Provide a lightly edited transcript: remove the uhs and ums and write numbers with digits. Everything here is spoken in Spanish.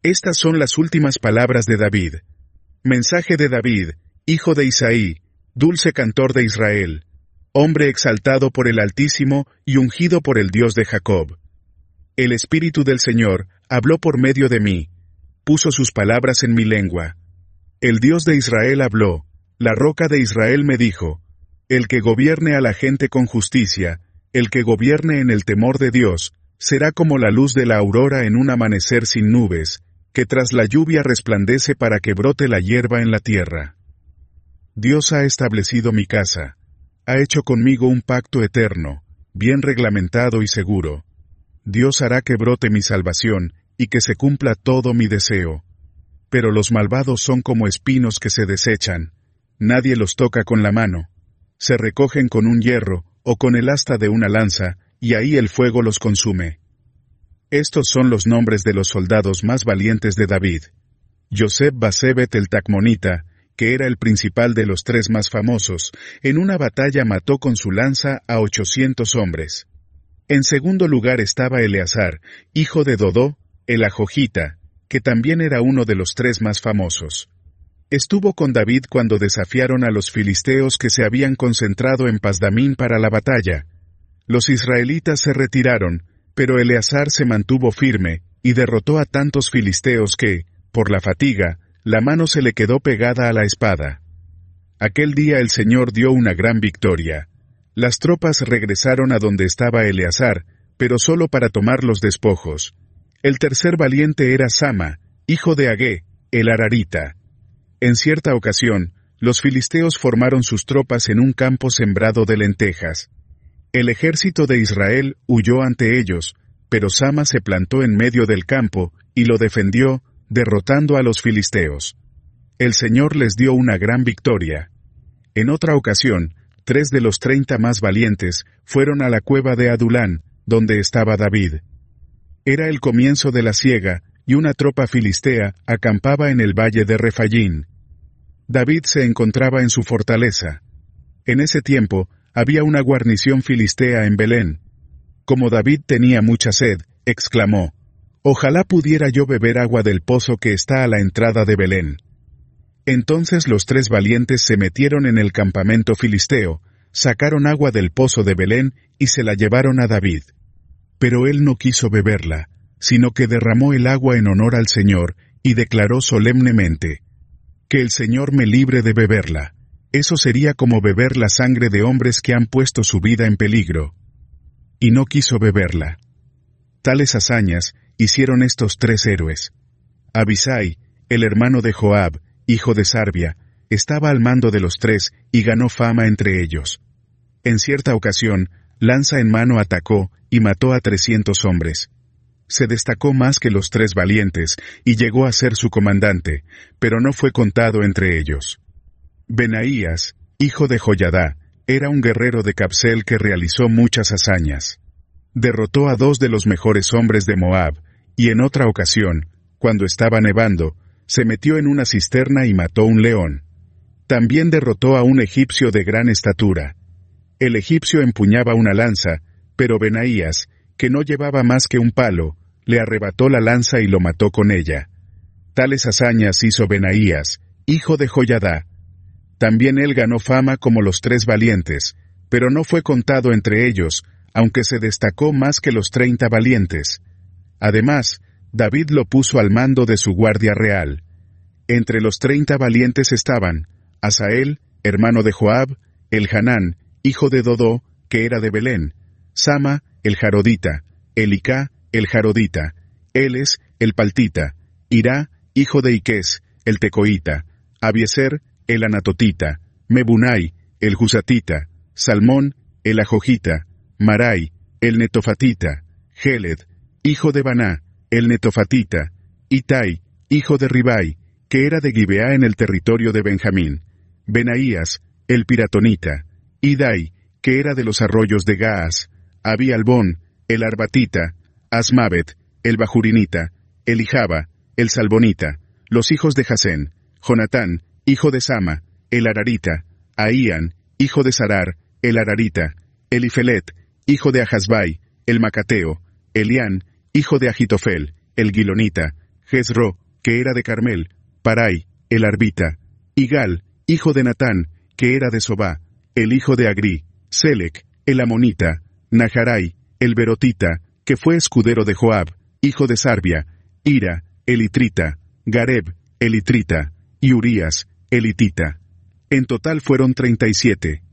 Estas son las últimas palabras de David. Mensaje de David, hijo de Isaí, dulce cantor de Israel, hombre exaltado por el Altísimo y ungido por el Dios de Jacob. El Espíritu del Señor habló por medio de mí, puso sus palabras en mi lengua. El Dios de Israel habló, la roca de Israel me dijo, el que gobierne a la gente con justicia, el que gobierne en el temor de Dios, será como la luz de la aurora en un amanecer sin nubes, que tras la lluvia resplandece para que brote la hierba en la tierra. Dios ha establecido mi casa, ha hecho conmigo un pacto eterno, bien reglamentado y seguro. Dios hará que brote mi salvación y que se cumpla todo mi deseo. Pero los malvados son como espinos que se desechan, nadie los toca con la mano, se recogen con un hierro o con el asta de una lanza, y ahí el fuego los consume. Estos son los nombres de los soldados más valientes de David. Yoseb Basebet el Tacmonita, que era el principal de los 3 más famosos, en una batalla mató con su lanza a 800 hombres. En segundo lugar estaba Eleazar, hijo de Dodó, el Ajojita, que también era uno de los 3 más famosos. Estuvo con David cuando desafiaron a los filisteos que se habían concentrado en Pasdamín para la batalla. Los israelitas se retiraron, pero Eleazar se mantuvo firme, y derrotó a tantos filisteos que, por la fatiga, la mano se le quedó pegada a la espada. Aquel día el Señor dio una gran victoria. Las tropas regresaron a donde estaba Eleazar, pero solo para tomar los despojos. El tercer valiente era Sama, hijo de Agé, el Ararita. En cierta ocasión, los filisteos formaron sus tropas en un campo sembrado de lentejas. El ejército de Israel huyó ante ellos, pero Sama se plantó en medio del campo y lo defendió, derrotando a los filisteos. El Señor les dio una gran victoria. En otra ocasión, 3 de los 30 más valientes fueron a la cueva de Adulán, donde estaba David. Era el comienzo de la siega, y una tropa filistea acampaba en el valle de Refayín. David se encontraba en su fortaleza. En ese tiempo, había una guarnición filistea en Belén. Como David tenía mucha sed, exclamó, «Ojalá pudiera yo beber agua del pozo que está a la entrada de Belén». Entonces los 3 valientes se metieron en el campamento filisteo, sacaron agua del pozo de Belén y se la llevaron a David. Pero él no quiso beberla, sino que derramó el agua en honor al Señor y declaró solemnemente, «Que el Señor me libre de beberla. Eso sería como beber la sangre de hombres que han puesto su vida en peligro». Y no quiso beberla. Tales hazañas hicieron estos 3 héroes. Abisai, el hermano de Joab, hijo de Sarbia, estaba al mando de los 3 y ganó fama entre ellos. En cierta ocasión, lanza en mano atacó y mató a 300 hombres. Se destacó más que los 3 valientes y llegó a ser su comandante, pero no fue contado entre ellos. Benaías, hijo de Joyadá, era un guerrero de Capsel que realizó muchas hazañas. Derrotó a 2 de los mejores hombres de Moab, y en otra ocasión, cuando estaba nevando, se metió en una cisterna y mató un león. También derrotó a un egipcio de gran estatura. El egipcio empuñaba una lanza, pero Benaías, que no llevaba más que un palo, le arrebató la lanza y lo mató con ella. Tales hazañas hizo Benaías, hijo de Joyadá. También él ganó fama como los 3 valientes, pero no fue contado entre ellos, aunque se destacó más que los 30 valientes. Además, David lo puso al mando de su guardia real. Entre los 30 valientes estaban Asael, hermano de Joab, Elhanán, hijo de Dodó, que era de Belén, Sama, el Jarodita, Elicá, el Jarodita, Eles, el Paltita, Irá, hijo de Iques, el Tecoita, Abieser, el Anatotita, Mebunai, el Jusatita, Salmón, el Ajojita, Marai, el Netofatita, Geled, hijo de Baná, el Netofatita, Itai, hijo de Ribai, que era de Gibeá en el territorio de Benjamín, Benaías, el Piratonita, Idai, que era de los arroyos de Gaas, Abi-Albón, el Arbatita, Asmavet, el Bajurinita, Elijaba, el Salbonita, los hijos de Jasén, Jonatán, hijo de Sama, el Ararita, Ahían, hijo de Sarar, el Ararita, Elifelet, hijo de Ahasbai, el Macateo, Elián, hijo de Agitofel, el Gilonita, Jezro, que era de Carmel, Parai, el arbita, Igal, hijo de Natán, que era de Sobá, el hijo de Agri, Selec, el amonita, Naharai, el berotita, que fue escudero de Joab, hijo de Sarbia, Ira, el itrita, Gareb, el itrita, y Urías, el hitita. En total fueron 37.